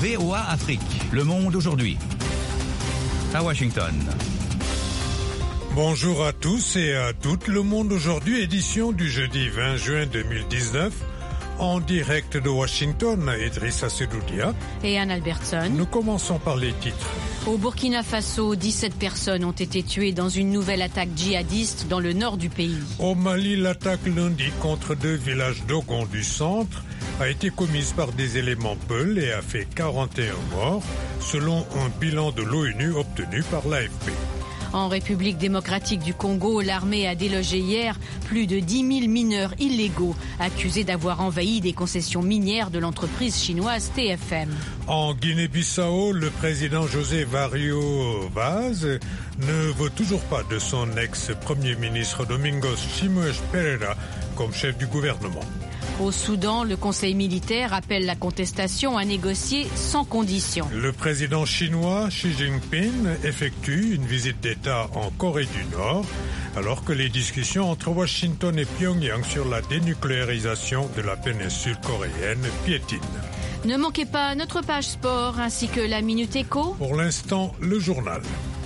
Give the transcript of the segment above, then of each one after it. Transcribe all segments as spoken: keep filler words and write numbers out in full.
V O A Afrique. Le monde aujourd'hui. À Washington. Bonjour à tous et à toutes. Le monde aujourd'hui, édition du jeudi vingt juin deux mille dix-neuf. En direct de Washington, Idrissa Sedoudia et Anne Albertson. Nous commençons par les titres. Au Burkina Faso, dix-sept personnes ont été tuées dans une nouvelle attaque djihadiste dans le nord du pays. Au Mali, l'attaque lundi contre deux villages Dogon du centre a été commise par des éléments Peul et a fait quarante et un morts, selon un bilan de l'ONU obtenu par l'A F P. En République démocratique du Congo, l'armée a délogé hier plus de dix mille mineurs illégaux accusés d'avoir envahi des concessions minières de l'entreprise chinoise T F M. En Guinée-Bissau, le président José Vario Vaz ne veut toujours pas de son ex-premier ministre Domingos Simoes Pereira comme chef du gouvernement. Au Soudan, le Conseil militaire appelle la contestation à négocier sans condition. Le président chinois Xi Jinping effectue une visite d'État en Corée du Nord, alors que les discussions entre Washington et Pyongyang sur la dénucléarisation de la péninsule coréenne piétinent. Ne manquez pas notre page sport ainsi que la Minute Éco. Pour l'instant, le journal.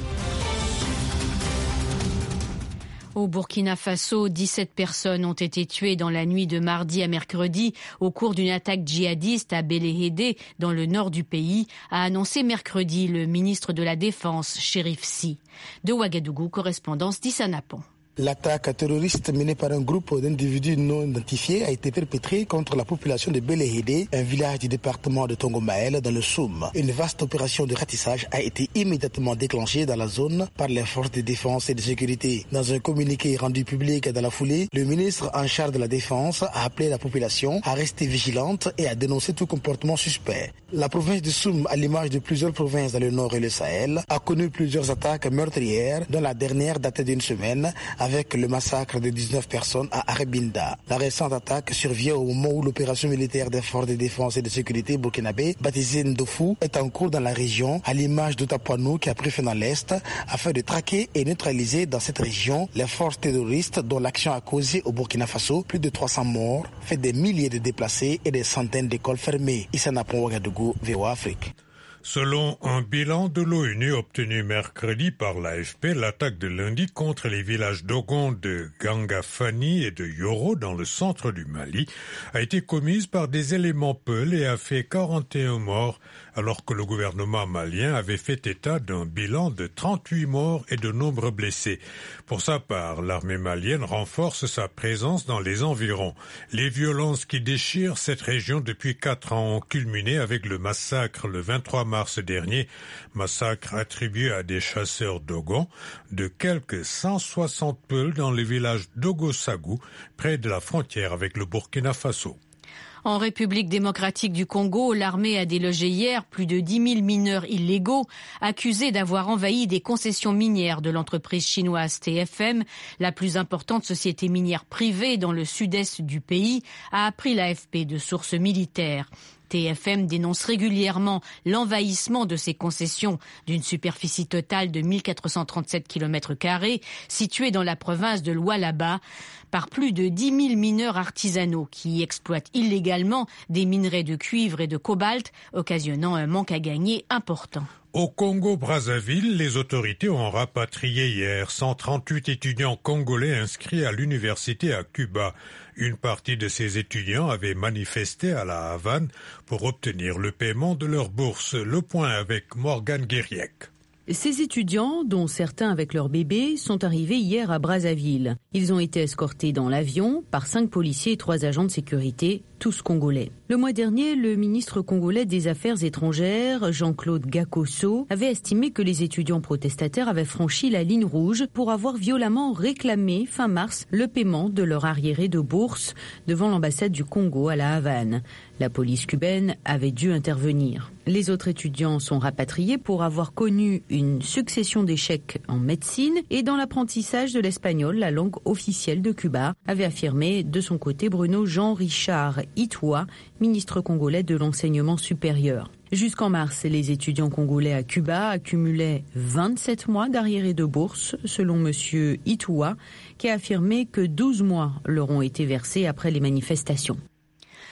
Au Burkina Faso, dix-sept personnes ont été tuées dans la nuit de mardi à mercredi au cours d'une attaque djihadiste à Béléhédé, dans le nord du pays, a annoncé mercredi le ministre de la Défense, Chérif Sy. De Ouagadougou, correspondance d'Issana-Pon. L'attaque terroriste menée par un groupe d'individus non identifiés a été perpétrée contre la population de Béléhédé, un village du département de Tongomaël dans le Soum. Une vaste opération de ratissage a été immédiatement déclenchée dans la zone par les forces de défense et de sécurité. Dans un communiqué rendu public dans la foulée, le ministre en charge de la Défense a appelé la population à rester vigilante et à dénoncer tout comportement suspect. La province du Soum, à l'image de plusieurs provinces dans le Nord et le Sahel, a connu plusieurs attaques meurtrières, dont la dernière datait d'une semaine, avec le massacre de dix-neuf personnes à Arebinda. La récente attaque survient au moment où l'opération militaire des forces de défense et de sécurité burkinabé, baptisée Ndofu, est en cours dans la région, à l'image d'Otapuanou qui a pris fin dans l'Est, afin de traquer et neutraliser dans cette région les forces terroristes dont l'action a causé au Burkina Faso plus de trois cents morts, fait des milliers de déplacés et des centaines d'écoles fermées. Issana-Pon, Ouagadougou, V O A Afrique. Selon un bilan de l'ONU obtenu mercredi par l'A F P, l'attaque de lundi contre les villages Dogon de Gangafani et de Yoro dans le centre du Mali a été commise par des éléments Peul et a fait quarante et un morts, alors que le gouvernement malien avait fait état d'un bilan de trente-huit morts et de nombreux blessés. Pour sa part, l'armée malienne renforce sa présence dans les environs. Les violences qui déchirent cette région depuis quatre ans ont culminé avec le massacre le vingt-trois mars dernier, massacre attribué à des chasseurs Dogon, de quelques cent soixante Peuls dans le village d'Ogosagou, près de la frontière avec le Burkina Faso. En République démocratique du Congo, l'armée a délogé hier plus de dix mille mineurs illégaux accusés d'avoir envahi des concessions minières de l'entreprise chinoise T F M, la plus importante société minière privée dans le sud-est du pays, a appris l'A F P de sources militaires. T F M dénonce régulièrement l'envahissement de ces concessions d'une superficie totale de mille quatre cent trente-sept kilomètres carrés située dans la province de Lualaba par plus de dix mille mineurs artisanaux qui y exploitent illégalement des minerais de cuivre et de cobalt, occasionnant un manque à gagner important. Au Congo-Brazzaville, les autorités ont rapatrié hier cent trente-huit étudiants congolais inscrits à l'université à Cuba. Une partie de ces étudiants avait manifesté à la Havane pour obtenir le paiement de leur bourse. Le point avec Morgane Guériec. Ces étudiants, dont certains avec leurs bébés, sont arrivés hier à Brazzaville. Ils ont été escortés dans l'avion par cinq policiers et trois agents de sécurité, tous congolais. Le mois dernier, le ministre congolais des Affaires étrangères, Jean-Claude Gakosso, avait estimé que les étudiants protestataires avaient franchi la ligne rouge pour avoir violemment réclamé fin mars le paiement de leur arriéré de bourse devant l'ambassade du Congo à la Havane. La police cubaine avait dû intervenir. Les autres étudiants sont rapatriés pour avoir connu une succession d'échecs en médecine et dans l'apprentissage de l'espagnol, la langue officielle de Cuba, avait affirmé de son côté Bruno Jean-Richard Itoua, ministre congolais de l'enseignement supérieur. Jusqu'en mars, les étudiants congolais à Cuba accumulaient vingt-sept mois d'arriérés de bourse, selon M. Itoua, qui a affirmé que douze mois leur ont été versés après les manifestations.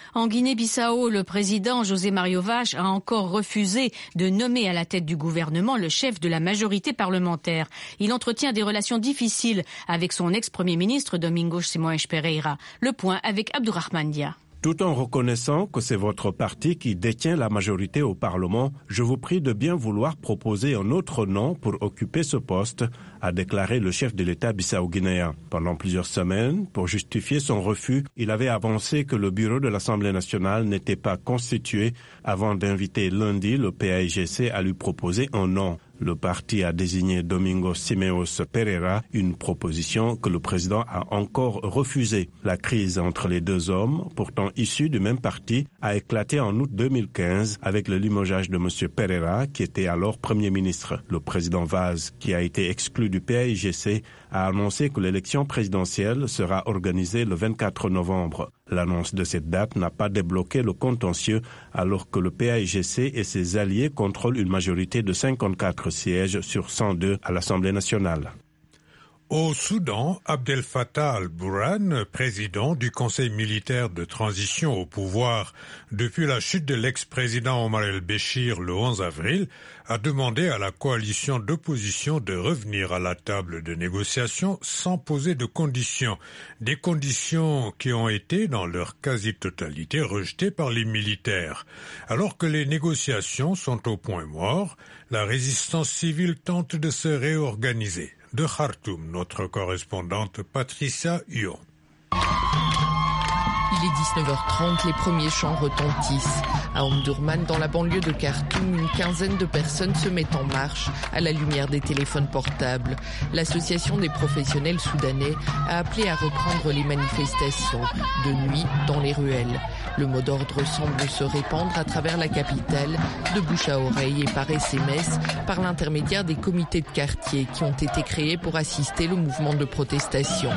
En Guinée-Bissau, le président José Mario Vaz a encore refusé de nommer à la tête du gouvernement le chef de la majorité parlementaire. Il entretient des relations difficiles avec son ex-premier ministre Domingos Simões Pereira. Le point avec Abdourahmane Dia. Tout en reconnaissant que c'est votre parti qui détient la majorité au Parlement, je vous prie de bien vouloir proposer un autre nom pour occuper ce poste, a déclaré le chef de l'État bissau-guinéen. Pendant plusieurs semaines, pour justifier son refus, il avait avancé que le bureau de l'Assemblée nationale n'était pas constitué avant d'inviter lundi le P A I G C à lui proposer un nom. Le parti a désigné Domingos Simões Pereira, une proposition que le président a encore refusée. La crise entre les deux hommes, pourtant issus du même parti, a éclaté en août deux mille quinze avec le limogeage de M. Pereira, qui était alors Premier ministre. Le président Vaz, qui a été exclu du P A I G C, a annoncé que l'élection présidentielle sera organisée le vingt-quatre novembre. L'annonce de cette date n'a pas débloqué le contentieux alors que le P A I G C et ses alliés contrôlent une majorité de cinquante-quatre sièges sur cent deux à l'Assemblée nationale. Au Soudan, Abdel Fattah al-Burhan, président du Conseil militaire de transition au pouvoir depuis la chute de l'ex-président Omar el-Béchir le onze avril, a demandé à la coalition d'opposition de revenir à la table de négociation sans poser de conditions. Des conditions qui ont été, dans leur quasi-totalité, rejetées par les militaires. Alors que les négociations sont au point mort, la résistance civile tente de se réorganiser. De Khartoum, notre correspondante Patricia Huon. Il est dix-neuf heures trente, les premiers chants retentissent. À Omdurman, dans la banlieue de Khartoum, une quinzaine de personnes se mettent en marche à la lumière des téléphones portables. L'association des professionnels soudanais a appelé à reprendre les manifestations, de nuit dans les ruelles. Le mot d'ordre semble se répandre à travers la capitale, de bouche à oreille et par S M S, par l'intermédiaire des comités de quartier qui ont été créés pour assister le mouvement de protestation.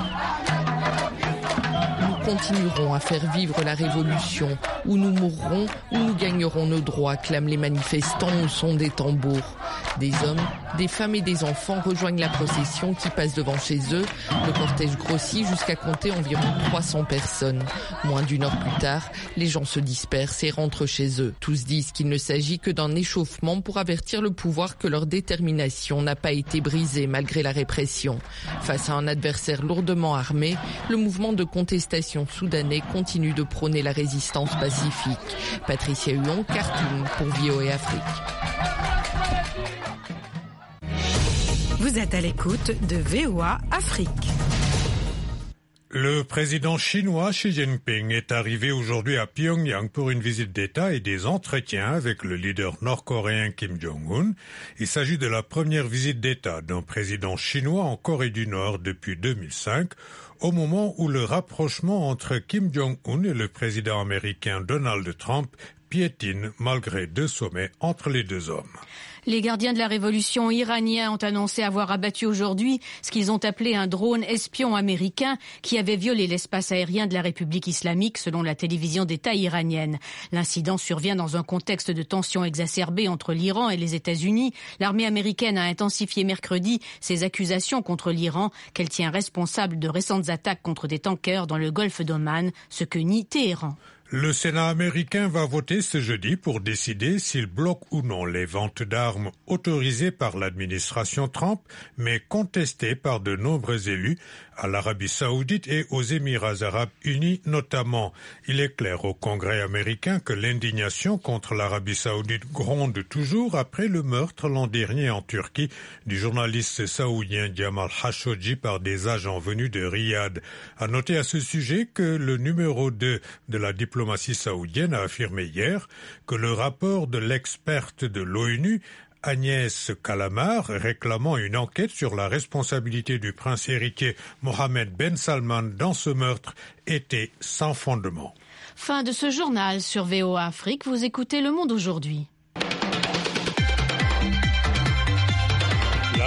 Nous continuerons à faire vivre la révolution, où nous mourrons, où nous gagnerons nos droits, clament les manifestants au son des tambours. Des hommes, des femmes et des enfants rejoignent la procession qui passe devant chez eux. Le cortège grossit jusqu'à compter environ trois cents personnes. Moins d'une heure plus tard, les gens se dispersent et rentrent chez eux. Tous disent qu'il ne s'agit que d'un échauffement pour avertir le pouvoir que leur détermination n'a pas été brisée malgré la répression. Face à un adversaire lourdement armé, le mouvement de contestation soudanais continue de prôner la résistance pacifique. Patricia Huon, Khartoum pour V O A Afrique. Vous êtes à l'écoute de V O A Afrique. Le président chinois Xi Jinping est arrivé aujourd'hui à Pyongyang pour une visite d'État et des entretiens avec le leader nord-coréen Kim Jong-un. Il s'agit de la première visite d'État d'un président chinois en Corée du Nord depuis deux mille cinq, au moment où le rapprochement entre Kim Jong-un et le président américain Donald Trump piétine malgré deux sommets entre les deux hommes. Les gardiens de la révolution iraniens ont annoncé avoir abattu aujourd'hui ce qu'ils ont appelé un drone espion américain qui avait violé l'espace aérien de la République islamique selon la télévision d'État iranienne. L'incident survient dans un contexte de tensions exacerbées entre l'Iran et les États-Unis. L'armée américaine a intensifié mercredi ses accusations contre l'Iran qu'elle tient responsable de récentes attaques contre des tankers dans le golfe d'Oman, ce que nie Téhéran. Le Sénat américain va voter ce jeudi pour décider s'il bloque ou non les ventes d'armes autorisées par l'administration Trump, mais contestées par de nombreux élus à l'Arabie saoudite et aux Émirats arabes unis notamment. Il est clair au Congrès américain que l'indignation contre l'Arabie saoudite gronde toujours après le meurtre l'an dernier en Turquie du journaliste saoudien Jamal Khashoggi par des agents venus de Riyad. À noter à ce sujet que le numéro deux de la diplomatie La diplomatie saoudienne a affirmé hier que le rapport de l'experte de l'ONU, Agnès Kalamar, réclamant une enquête sur la responsabilité du prince héritier Mohammed Ben Salman dans ce meurtre, était sans fondement. Fin de ce journal sur V O A Afrique. Vous écoutez Le Monde aujourd'hui. La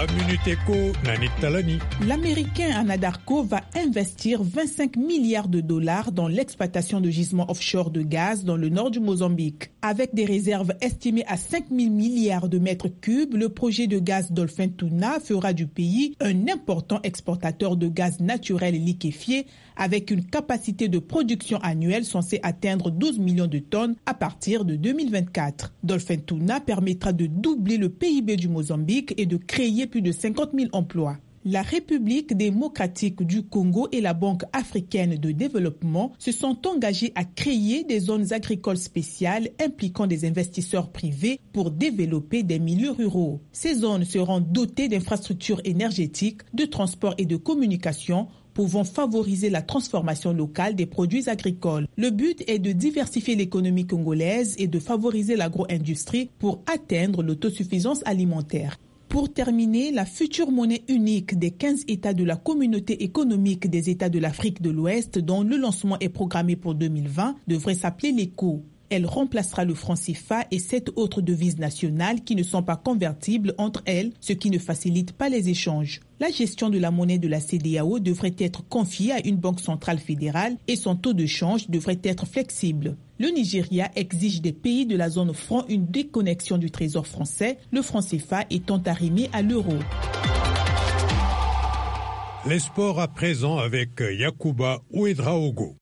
trois minutes éco, Nanit Talani. L'Américain Anadarko va investir vingt-cinq milliards de dollars dans l'exploitation de gisements offshore de gaz dans le nord du Mozambique. Avec des réserves estimées à cinq mille milliards de mètres cubes, le projet de gaz Dolphin Tuna fera du pays un important exportateur de gaz naturel liquéfié avec une capacité de production annuelle censée atteindre douze millions de tonnes à partir de deux mille vingt-quatre. Dolphin Tuna permettra de doubler le P I B du Mozambique et de créer plus de cinquante mille emplois. La République démocratique du Congo et la Banque africaine de développement se sont engagés à créer des zones agricoles spéciales impliquant des investisseurs privés pour développer des milieux ruraux. Ces zones seront dotées d'infrastructures énergétiques, de transport et de communication pouvant favoriser la transformation locale des produits agricoles. Le but est de diversifier l'économie congolaise et de favoriser l'agro-industrie pour atteindre l'autosuffisance alimentaire. Pour terminer, la future monnaie unique des quinze États de la Communauté économique des États de l'Afrique de l'Ouest, dont le lancement est programmé pour deux mille vingt, devrait s'appeler l'ECO. Elle remplacera le franc C F A et sept autres devises nationales qui ne sont pas convertibles entre elles, ce qui ne facilite pas les échanges. La gestion de la monnaie de la C E D E A O devrait être confiée à une banque centrale fédérale et son taux de change devrait être flexible. Le Nigeria exige des pays de la zone franc une déconnexion du trésor français, le franc C F A étant arrimé à l'euro. Les sports à présent avec Yacouba Ouedraogo.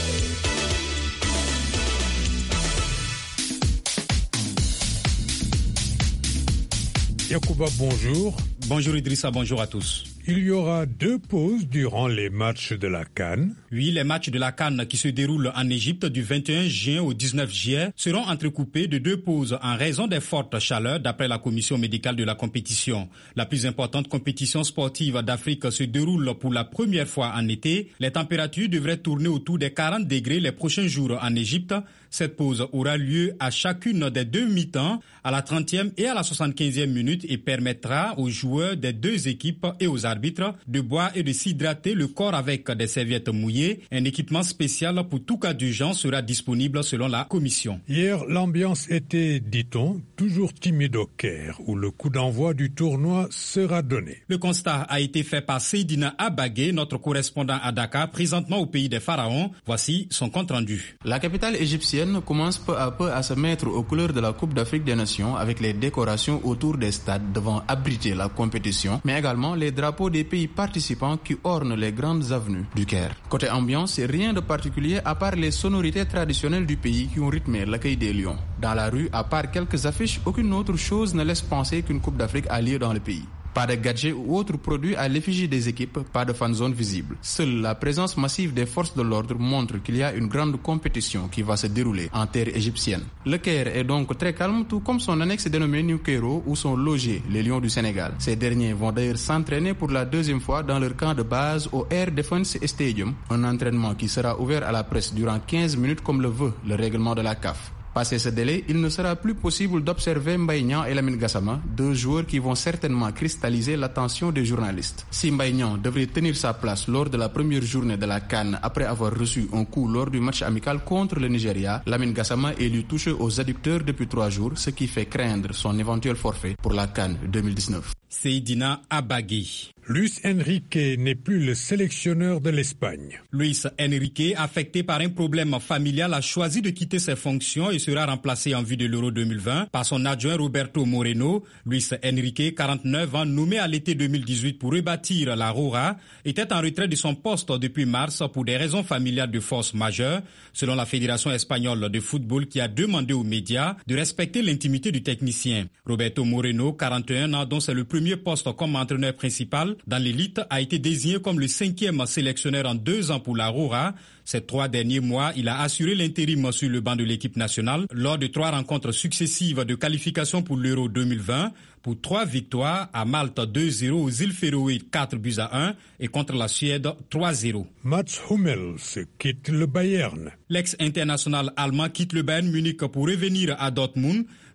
Yacouba, bonjour. Bonjour Idrissa, bonjour à tous. Il y aura deux pauses durant les matchs de la CAN. Oui, les matchs de la CAN qui se déroulent en Égypte du vingt et un juin au dix-neuf juillet seront entrecoupés de deux pauses en raison des fortes chaleurs d'après la commission médicale de la compétition. La plus importante compétition sportive d'Afrique se déroule pour la première fois en été. Les températures devraient tourner autour des quarante degrés les prochains jours en Égypte. Cette pause aura lieu à chacune des deux mi-temps, à la trentième et à la soixante-quinzième minute et permettra aux joueurs des deux équipes et aux arbitres de boire et de s'hydrater le corps avec des serviettes mouillées. Un équipement spécial pour tout cas d'urgence sera disponible selon la commission. Hier, l'ambiance était, dit-on, toujours timide au Caire, où le coup d'envoi du tournoi sera donné. Le constat a été fait par Seydina Abagé, notre correspondant à Dakar, présentement au pays des pharaons. Voici son compte-rendu. La capitale égyptienne commence peu à peu à se mettre aux couleurs de la Coupe d'Afrique des Nations avec les décorations autour des stades devant abriter la compétition, mais également les drapeaux des pays participants qui ornent les grandes avenues du Caire. Côté ambiance, c'est rien de particulier à part les sonorités traditionnelles du pays qui ont rythmé l'accueil des Lions. Dans la rue, à part quelques affiches, aucune autre chose ne laisse penser qu'une Coupe d'Afrique a lieu dans le pays. Pas de gadgets ou autres produits à l'effigie des équipes, pas de fan zone visible. Seule la présence massive des forces de l'ordre montre qu'il y a une grande compétition qui va se dérouler en terre égyptienne. Le Caire est donc très calme, tout comme son annexe dénommée New Cairo où sont logés les Lions du Sénégal. Ces derniers vont d'ailleurs s'entraîner pour la deuxième fois dans leur camp de base au Air Defense Stadium, un entraînement qui sera ouvert à la presse durant quinze minutes comme le veut le règlement de la C A F. Passé ce délai, il ne sera plus possible d'observer Mbaye Niang et Lamine Gassama, deux joueurs qui vont certainement cristalliser l'attention des journalistes. Si Mbaye Niang devrait tenir sa place lors de la première journée de la CAN après avoir reçu un coup lors du match amical contre le Nigeria, Lamine Gassama est lui touché aux adducteurs depuis trois jours, ce qui fait craindre son éventuel forfait pour la CAN deux mille dix-neuf. Seydina Abagé. Luis Enrique n'est plus le sélectionneur de l'Espagne. Luis Enrique, affecté par un problème familial, a choisi de quitter ses fonctions et sera remplacé en vue de l'Euro deux mille vingt par son adjoint Roberto Moreno. Luis Enrique, quarante-neuf ans, nommé à l'été deux mille dix-huit pour rebâtir la Roja, était en retrait de son poste depuis mars pour des raisons familiales de force majeure, selon la Fédération espagnole de football qui a demandé aux médias de respecter l'intimité du technicien. Roberto Moreno, quarante et un ans, dont c'est le premier poste comme entraîneur principal dans l'élite, a été désigné comme le cinquième sélectionneur en deux ans pour la Roja. Ces trois derniers mois, il a assuré l'intérim sur le banc de l'équipe nationale lors de trois rencontres successives de qualification pour l'Euro deux mille vingt, pour trois victoires à Malte deux zéro, aux îles Féroé quatre buts à un et contre la Suède trois zéro. Mats Hummels quitte le Bayern. L'ex-international allemand quitte le Bayern Munich pour revenir à Dortmund.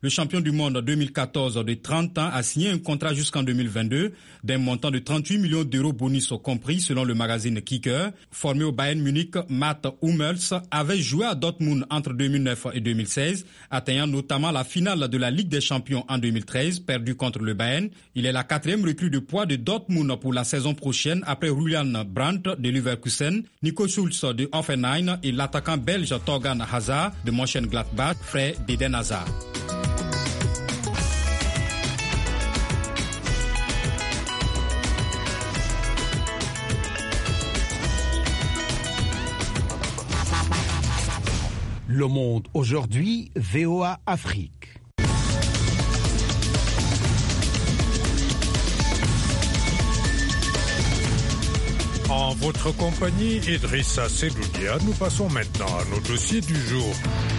Le champion du monde deux mille quatorze de trente ans a signé un contrat jusqu'en deux mille vingt-deux d'un montant de trente-huit millions d'euros bonus compris selon le magazine Kicker. Formé au Bayern Munich, Mats Hummels avait joué à Dortmund entre deux mille neuf et deux mille seize, atteignant notamment la finale de la Ligue des Champions en deux mille treize, perdue contre le Bayern. Il est la quatrième recrue de poids de Dortmund pour la saison prochaine après Julian Brandt de Leverkusen, Nico Schulz de Hoffenheim et l'attaquant belge Thorgan Hazard de Mönchengladbach, frère d'Eden Hazard. Le Monde aujourd'hui, V O A Afrique. En votre compagnie, Idrissa Sedoudia, nous passons maintenant à nos dossiers du jour.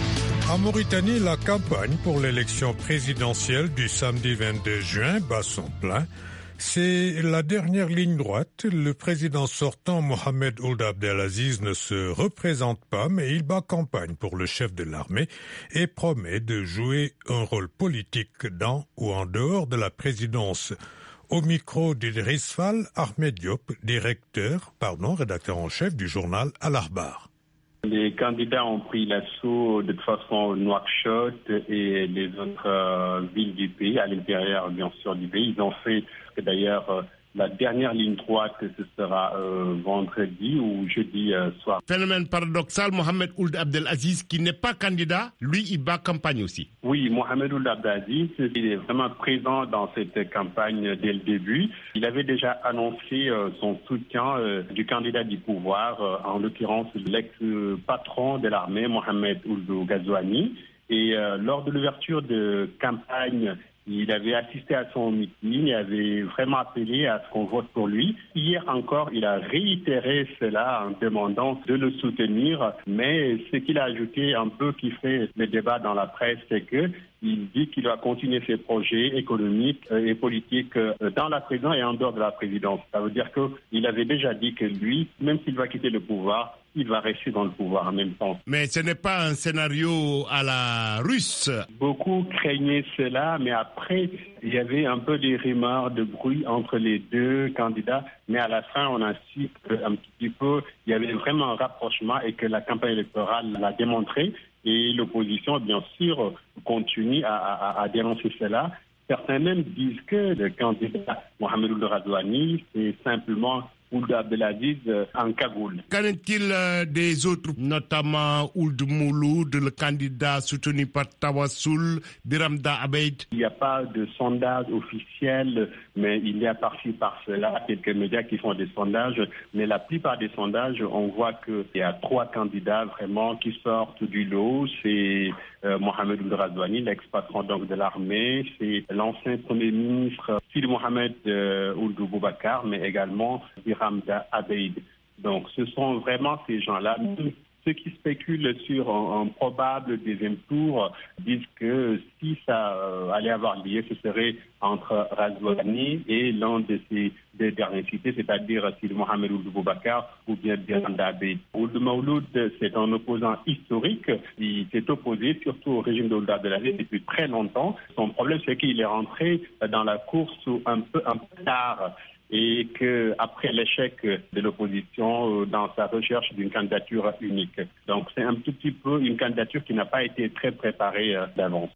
En Mauritanie, la campagne pour l'élection présidentielle du samedi vingt-deux juin bat son plein. C'est la dernière ligne droite. Le président sortant, Mohamed Ould Abdelaziz, ne se représente pas, mais il bat campagne pour le chef de l'armée et promet de jouer un rôle politique dans ou en dehors de la présidence. Au micro d'Idriss Fall, Ahmed Diop, directeur, pardon, rédacteur en chef du journal Al-Akhbar. Les candidats ont pris l'assaut de toute façon Nouakchott et les autres euh, villes du pays, à l'intérieur bien sûr du pays. Ils ont fait d'ailleurs euh, la dernière ligne droite, ce sera euh, vendredi ou jeudi euh, soir. Phénomène paradoxal, Mohamed Ould Abdelaziz, qui n'est pas candidat, lui, il bat campagne aussi. Oui, Mohamed Ould Abdelaziz, il est vraiment présent dans cette campagne dès le début. Il avait déjà annoncé euh, son soutien euh, du candidat du pouvoir, euh, en l'occurrence l'ex-patron de l'armée, Mohamed Ould Ghazouani. Et euh, lors de l'ouverture de campagne, il avait assisté à son meeting, il avait vraiment appelé à ce qu'on vote pour lui. Hier encore, il a réitéré cela en demandant de le soutenir. Mais ce qu'il a ajouté un peu qui fait le débat dans la presse, c'est que il dit qu'il va continuer ses projets économiques et politiques dans la présidence et en dehors de la présidence. Ça veut dire qu'il avait déjà dit que lui, même s'il va quitter le pouvoir, il va rester dans le pouvoir en même temps. Mais ce n'est pas un scénario à la russe. Beaucoup craignaient cela, mais après, il y avait un peu des rumeurs de bruit entre les deux candidats. Mais à la fin, on a su un petit peu, il y avait vraiment un rapprochement et que la campagne électorale l'a démontré. Et l'opposition, bien sûr, continue à, à, à dénoncer cela. Certains même disent que le candidat Mohamed Ould Ghazouani, c'est simplement Ould Abdelaziz en cagoule. Qu'en est-il des autres, notamment Ould Mouloud, le candidat soutenu par Tawassoul, Biramda Abeid? Il n'y a pas de sondage officiel, mais il y a par-ci, par-cela quelques médias qui font des sondages. Mais la plupart des sondages, on voit qu'il y a trois candidats vraiment qui sortent du lot. C'est euh, Mohamed Ould Ghazouani, l'ex-patron donc de l'armée. C'est l'ancien premier ministre Sidi Mohamed euh, Ould Boubacar, mais également Biramda Abeid. Donc ce sont vraiment ces gens-là. Ceux qui spéculent sur un, un probable deuxième tour disent que si ça euh, allait avoir lieu, ce serait entre Ghazouani et l'un de ces deux derniers cités, c'est-à-dire Sidi Mohamed Ould Boubacar ou bien Biramda Abeid. Ould Mouloud, c'est un opposant historique. Il s'est opposé surtout au régime d'Ould Abdelaziz depuis très longtemps. Son problème, c'est qu'il est rentré dans la course un peu, un peu tard. Et qu'après l'échec de l'opposition dans sa recherche d'une candidature unique. Donc c'est un tout petit peu une candidature qui n'a pas été très préparée d'avance.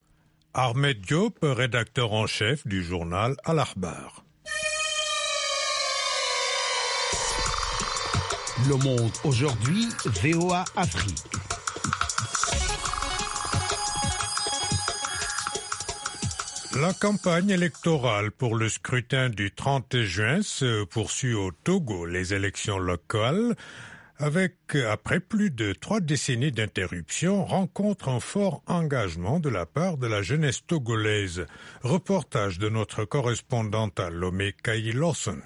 Ahmed Diop, rédacteur en chef du journal Al-Akhbar. Le Monde aujourd'hui, V O A Afrique. La campagne électorale pour le scrutin du trente juin se poursuit au Togo. Les élections locales, avec, après plus de trois décennies d'interruption, rencontrent un fort engagement de la part de la jeunesse togolaise. Reportage de notre correspondante à Lomé, Kayi Lawson.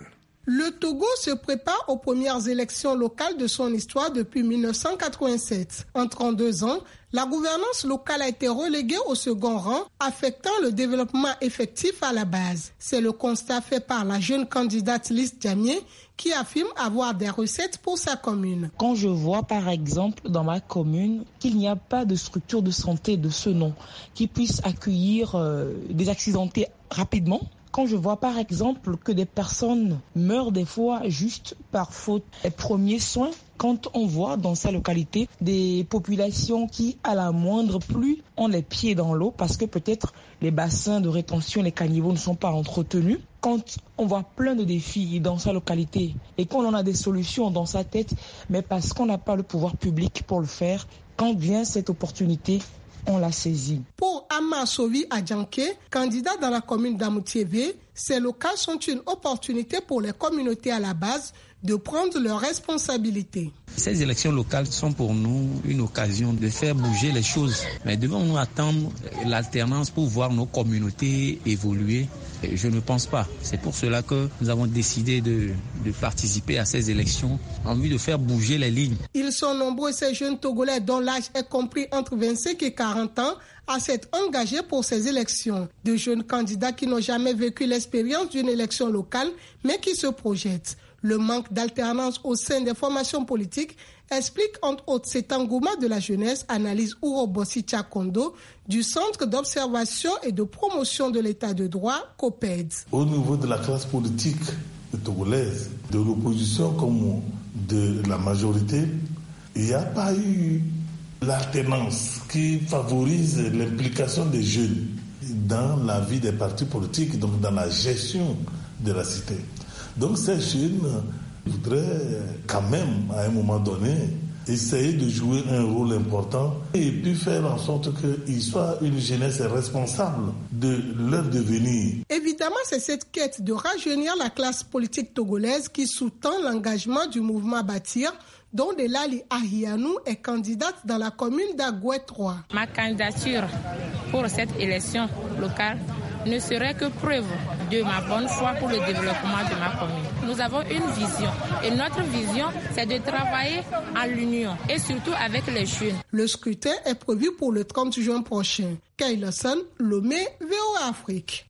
Le Togo se prépare aux premières élections locales de son histoire depuis mille neuf cent quatre-vingt-sept. En trente-deux ans, la gouvernance locale a été reléguée au second rang, affectant le développement effectif à la base. C'est le constat fait par la jeune candidate Lys Diamé, qui affirme avoir des recettes pour sa commune. Quand je vois par exemple dans ma commune qu'il n'y a pas de structure de santé de ce nom qui puisse accueillir euh, des accidentés rapidement, quand je vois par exemple que des personnes meurent des fois juste par faute des premiers soins, quand on voit dans sa localité des populations qui, à la moindre pluie, ont les pieds dans l'eau parce que peut-être les bassins de rétention, les caniveaux ne sont pas entretenus, quand on voit plein de défis dans sa localité et qu'on en a des solutions dans sa tête, mais parce qu'on n'a pas le pouvoir public pour le faire, quand vient cette opportunité, on l'a saisi. Pour Amma Sovi Adjanké, candidat dans la commune d'Amoutiévé, ces locales sont une opportunité pour les communautés à la base de prendre leurs responsabilités. Ces élections locales sont pour nous une occasion de faire bouger les choses. Mais devons-nous attendre l'alternance pour voir nos communautés évoluer? Je ne pense pas. C'est pour cela que nous avons décidé de, de participer à ces élections en vue de faire bouger les lignes. Ils sont nombreux, ces jeunes Togolais dont l'âge est compris entre vingt-cinq et quarante ans, à s'être engagés pour ces élections. De jeunes candidats qui n'ont jamais vécu l'expérience d'une élection locale, mais qui se projettent. Le manque d'alternance au sein des formations politiques explique entre autres cet engouement de la jeunesse, analyse Urobossi Tchakondo du Centre d'observation et de promotion de l'état de droit, COPED. Au niveau de la classe politique togolaise, de l'opposition comme de la majorité, il n'y a pas eu l'alternance qui favorise l'implication des jeunes dans la vie des partis politiques, donc dans la gestion de la cité. Donc ces jeunes voudraient quand même, à un moment donné, essayer de jouer un rôle important et puis faire en sorte qu'ils soient une jeunesse responsable de leur devenir. Évidemment, c'est cette quête de rajeunir la classe politique togolaise qui sous-tend l'engagement du mouvement Bâtir, dont Delali Ahianou est candidate dans la commune d'Agoué trois. Ma candidature pour cette élection locale ne serait que preuve de ma bonne foi pour le développement de ma commune. Nous avons une vision et notre vision, c'est de travailler en l'union et surtout avec les jeunes. Le scrutin est prévu pour le trente juin prochain. Kailasan, Lomé, V O A Afrique.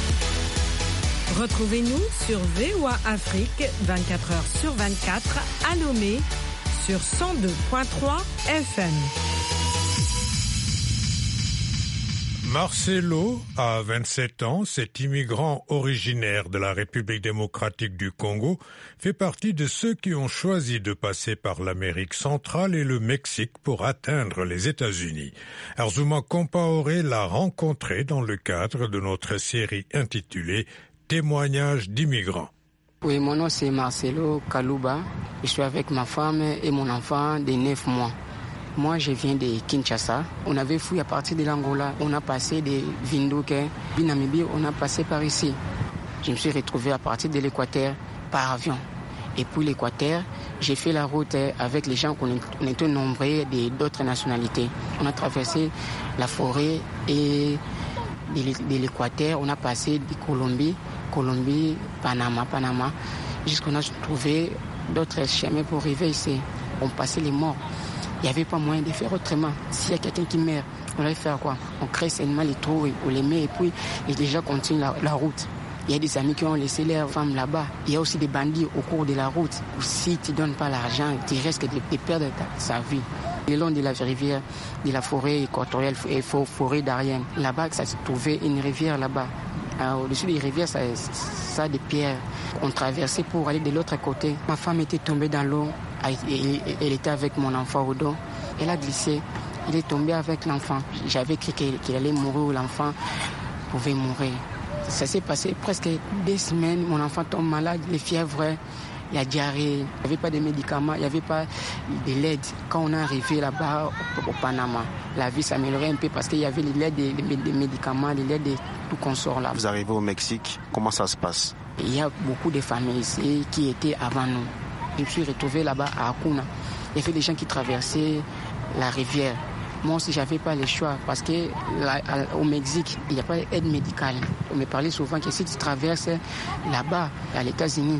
Retrouvez-nous sur V O A Afrique vingt-quatre heures sur vingt-quatre à Lomé sur cent deux virgule trois F M. Marcelo a vingt-sept ans, cet immigrant originaire de la République démocratique du Congo fait partie de ceux qui ont choisi de passer par l'Amérique centrale et le Mexique pour atteindre les États-Unis. Arzuma Compaoré l'a rencontré dans le cadre de notre série intitulée Témoignages d'immigrants. Oui, mon nom c'est Marcelo Kalouba. Je suis avec ma femme et mon enfant de neuf mois. Moi, je viens de Kinshasa. On avait fui à partir de l'Angola. On a passé de Windhoek, puis Namibie, on a passé par ici. Je me suis retrouvé à partir de l'Équateur par avion. Et puis l'Équateur, j'ai fait la route avec les gens qu'on était nombreux d'autres nationalités. On a traversé la forêt et de l'Équateur, on a passé de Colombie, Colombie, Panama, Panama, jusqu'on a trouvé d'autres chemins pour arriver ici. On passait les morts. Il n'y avait pas moyen de faire autrement. S'il y a quelqu'un qui meurt, on allait faire quoi? On crée seulement les trous, on les met et puis les gens continuent la, la route. Il y a des amis qui ont laissé leurs femmes là-bas. Il y a aussi des bandits au cours de la route. Si tu ne donnes pas l'argent, tu risques de, de perdre ta, sa vie. Le long de la rivière, de la forêt équatoriale et forêt d'Ariane, là-bas, ça se trouvait une rivière là-bas. Alors, au-dessus des rivières, ça, ça a des pierres. On traversait pour aller de l'autre côté. Ma femme était tombée dans l'eau. Elle était avec mon enfant au dos. Elle a glissé. Il est tombé avec l'enfant. J'avais cru qu'il allait mourir ou l'enfant pouvait mourir. Ça s'est passé presque deux semaines. Mon enfant tombe malade, les fièvres, il y a diarrhée. Il n'y avait pas de médicaments, il n'y avait pas de l'aide. Quand on est arrivé là-bas au, au Panama, la vie s'améliorait un peu parce qu'il y avait l'aide des, des médicaments, l'aide de tout consort là. Vous arrivez au Mexique, comment ça se passe? Il y a beaucoup de familles ici qui étaient avant nous. Je me suis retrouvé là-bas à Akuna. Il y avait des gens qui traversaient la rivière. Moi aussi, je n'avais pas le choix parce qu'au Mexique, il n'y a pas d'aide médicale. On me parlait souvent que si tu traverses là-bas, à les États-Unis,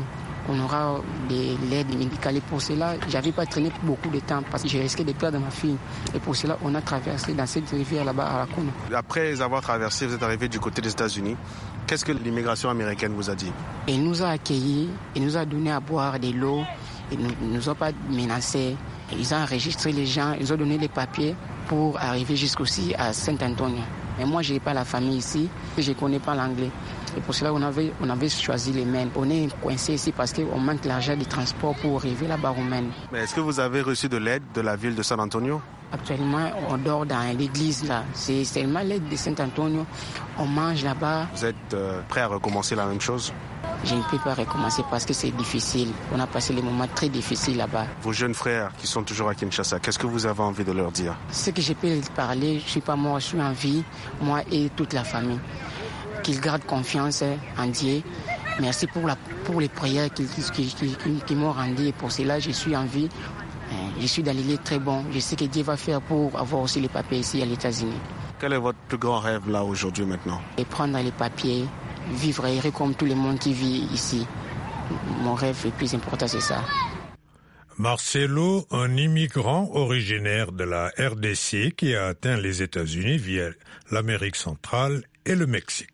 on aura de l'aide médicale. Et pour cela, je n'avais pas traîné beaucoup de temps parce que j'ai risqué de perdre ma fille. Et pour cela, on a traversé dans cette rivière là-bas à la Kouna. Après avoir traversé, vous êtes arrivé du côté des États-Unis. Qu'est-ce que l'immigration américaine vous a dit? Elle nous a accueillis, elle nous a donné à boire de l'eau, ils ne nous ont pas menacés. Ils ont enregistré les gens, ils ont donné les papiers pour arriver jusqu'aussi à Saint-Antonio. Mais moi, je n'ai pas la famille ici, je ne connais pas l'anglais. Et pour cela, on avait, on avait choisi les Maine. On est coincé ici parce qu'on manque l'argent de transport pour arriver là-bas au Maine. Mais est-ce que vous avez reçu de l'aide de la ville de San Antonio? Actuellement, on dort dans l'église là. C'est seulement l'aide de Saint-Antonio. On mange là-bas. Vous êtes euh, prêt à recommencer la même chose? Je ne peux pas recommencer parce que c'est difficile. On a passé des moments très difficiles là-bas. Vos jeunes frères qui sont toujours à Kinshasa, qu'est-ce que vous avez envie de leur dire? Ce que je peux leur parler, je ne suis pas mort, je suis en vie, moi et toute la famille. Qu'ils gardent confiance en Dieu. Merci pour, la, pour les prières qu'ils qui, qui, qui, qui m'ont rendu. Et pour cela, je suis en vie. Je suis dans l'île très bon. Je sais que Dieu va faire pour avoir aussi les papiers ici à l'États-Unis. Quel est votre plus grand rêve là aujourd'hui maintenant? Et prendre les papiers, vivre heureux comme tout le monde qui vit ici. Mon rêve le plus important, c'est ça. Marcelo, un immigrant originaire de la R D C qui a atteint les États-Unis via l'Amérique centrale et le Mexique.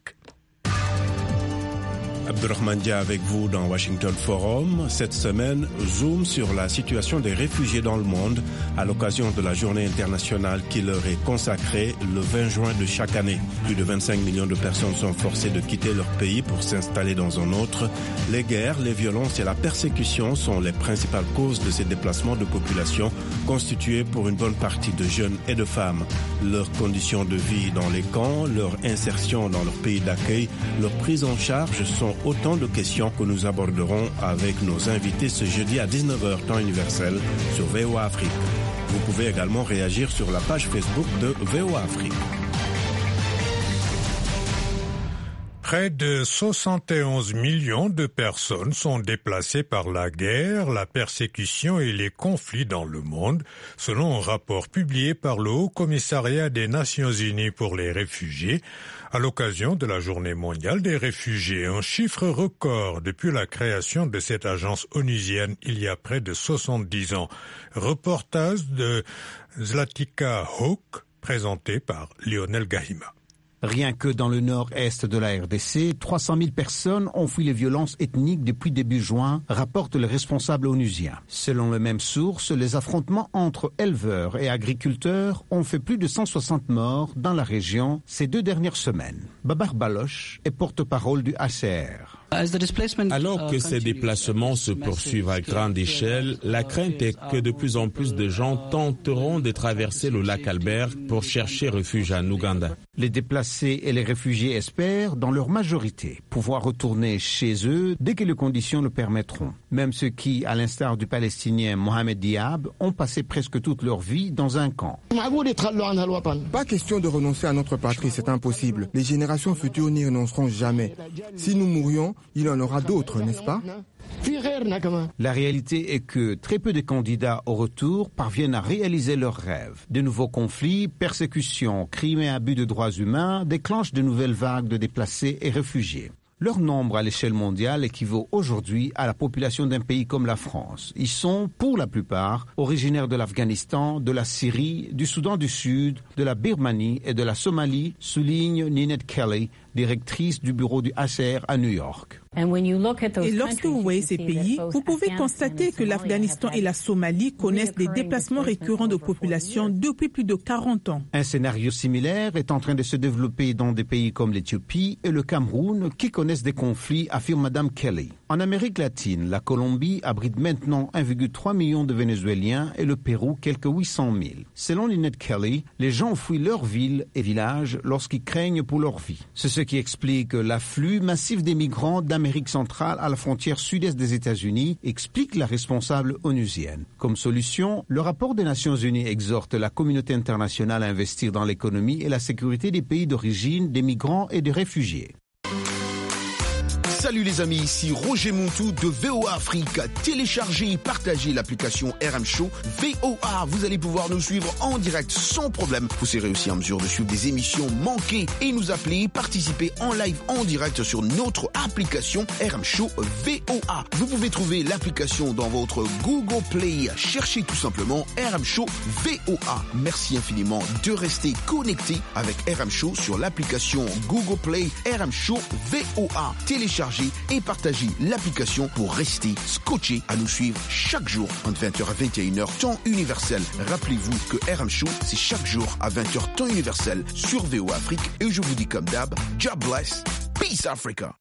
Abdurrahman Dia avec vous dans Washington Forum. Cette semaine, zoom sur la situation des réfugiés dans le monde à l'occasion de la journée internationale qui leur est consacrée le vingt juin de chaque année. Plus de vingt-cinq millions de personnes sont forcées de quitter leur pays pour s'installer dans un autre. Les guerres, les violences et la persécution sont les principales causes de ces déplacements de population constitués pour une bonne partie de jeunes et de femmes. Leurs conditions de vie dans les camps, leur insertion dans leur pays d'accueil, leur prise en charge sont autant de questions que nous aborderons avec nos invités ce jeudi à dix-neuf heures temps universel sur V O A Afrique. Vous pouvez également réagir sur la page Facebook de V O A Afrique. Près de soixante et onze millions de personnes sont déplacées par la guerre, la persécution et les conflits dans le monde, selon un rapport publié par le Haut Commissariat des Nations Unies pour les réfugiés, à l'occasion de la Journée mondiale des réfugiés, un chiffre record depuis la création de cette agence onusienne il y a près de soixante-dix ans. Reportage de Zlatica Hawk, présenté par Lionel Gahima. Rien que dans le nord-est de la R D C, trois cent mille personnes ont fui les violences ethniques depuis début juin, rapportent les responsables onusiens. Selon les mêmes sources, les affrontements entre éleveurs et agriculteurs ont fait plus de cent soixante morts dans la région ces deux dernières semaines. Babar Baloch est porte-parole du H C R. Alors que ces déplacements se poursuivent à grande échelle, la crainte est que de plus en plus de gens tenteront de traverser le lac Albert pour chercher refuge en Ouganda. Les déplacés et les réfugiés espèrent, dans leur majorité, pouvoir retourner chez eux dès que les conditions le permettront. Même ceux qui, à l'instar du Palestinien Mohamed Diab, ont passé presque toute leur vie dans un camp. Pas question de renoncer à notre patrie, c'est impossible. Les générations futures n'y renonceront jamais. Si nous mourions, il en aura d'autres, n'est-ce pas ? La réalité est que très peu de candidats au retour parviennent à réaliser leurs rêves. De nouveaux conflits, persécutions, crimes et abus de droits humains déclenchent de nouvelles vagues de déplacés et réfugiés. Leur nombre à l'échelle mondiale équivaut aujourd'hui à la population d'un pays comme la France. Ils sont, pour la plupart, originaires de l'Afghanistan, de la Syrie, du Soudan du Sud, de la Birmanie et de la Somalie, souligne Ninette Kelly, directrice du bureau du H C R à New York. Et lorsque vous voyez ces pays, vous pouvez constater que l'Afghanistan et la Somalie connaissent des déplacements récurrents de population depuis plus de quarante ans. Un scénario similaire est en train de se développer dans des pays comme l'Éthiopie et le Cameroun qui connaissent des conflits, affirme Madame Kelly. En Amérique latine, la Colombie abrite maintenant un virgule trois million de Vénézuéliens et le Pérou quelques huit cent mille. Selon Lynette Kelly, les gens fuient leurs villes et villages lorsqu'ils craignent pour leur vie. C'est ce qui explique l'afflux massif des migrants d'Amérique centrale à la frontière sud-est des États-Unis, explique la responsable onusienne. Comme solution, le rapport des Nations Unies exhorte la communauté internationale à investir dans l'économie et la sécurité des pays d'origine des migrants et des réfugiés. Salut les amis, ici Roger Montou de V O A Afrique. Téléchargez et partagez l'application R M Show V O A. Vous allez pouvoir nous suivre en direct sans problème. Vous serez aussi en mesure de suivre des émissions manquées et nous appeler, participer en live en direct sur notre application R M Show V O A. Vous pouvez trouver l'application dans votre Google Play. Cherchez tout simplement R M Show V O A. Merci infiniment de rester connecté avec R M Show sur l'application Google Play R M Show V O A. Téléchargez et partagez l'application pour rester scotché à nous suivre chaque jour entre vingt heures à vingt et une heures temps universel. Rappelez-vous que R M Show, c'est chaque jour à vingt heures temps universel sur V O A Afrique. Et je vous dis comme d'hab, God bless, peace Africa.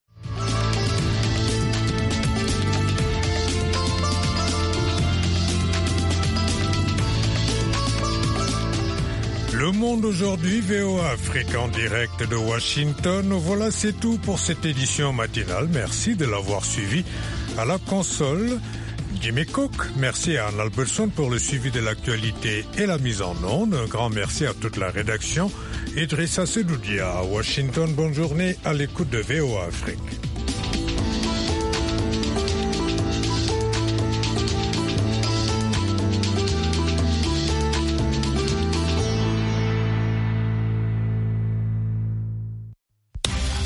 Le Monde aujourd'hui, V O A Afrique en direct de Washington. Voilà, c'est tout pour cette édition matinale. Merci de l'avoir suivi. À la console, Jimmy Cook. Merci à Anne Albertson pour le suivi de l'actualité et la mise en onde. Un grand merci à toute la rédaction. Idrissa Sedoudia à Washington. Bonne journée à l'écoute de V O A Afrique.